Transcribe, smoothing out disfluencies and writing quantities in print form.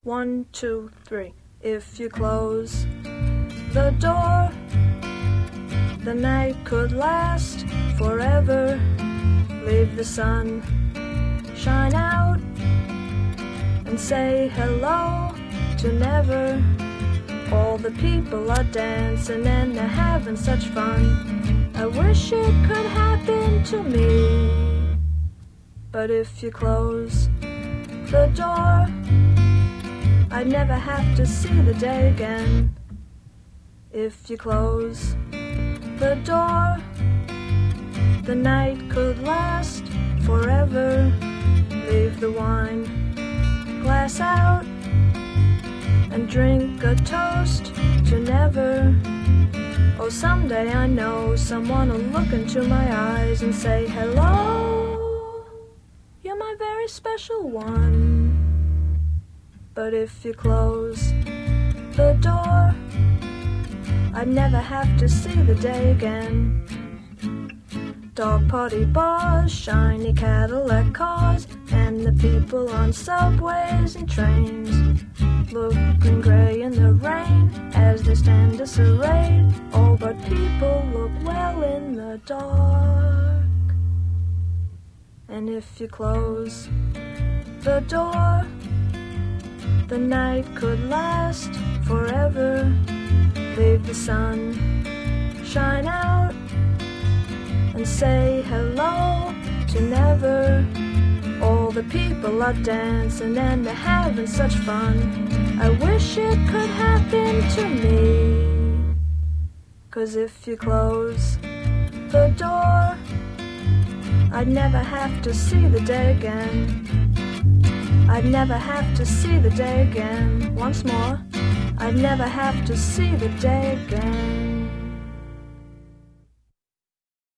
1, 2, 3. If you close the door, the night could last forever. Leave the sun shine out and say hello to never. All the people are dancing and they're having such fun. I wish it could happen to me. But if you close the door, I'd never have to see the day again. If you close the door, the night could last forever. Leave the wine glass out and drink a toast to never. Oh, someday I know someone will look into my eyes and say, hello, you're my very special one. But if you close the door, I'd never have to see the day again. Dog party bars, shiny Cadillac cars, and the people on subways and trains, looking grey in the rain as they stand disarrayed. Oh, but people look well in the dark. And if you close the door, the night could last forever. Leave the sun shine out and say hello to never. All the people are dancing and they're having such fun. I wish it could happen to me. 'Cause if you close the door, I'd never have to see the day again. I'd never have to see the day again. Once more, I'd never have to see the day again.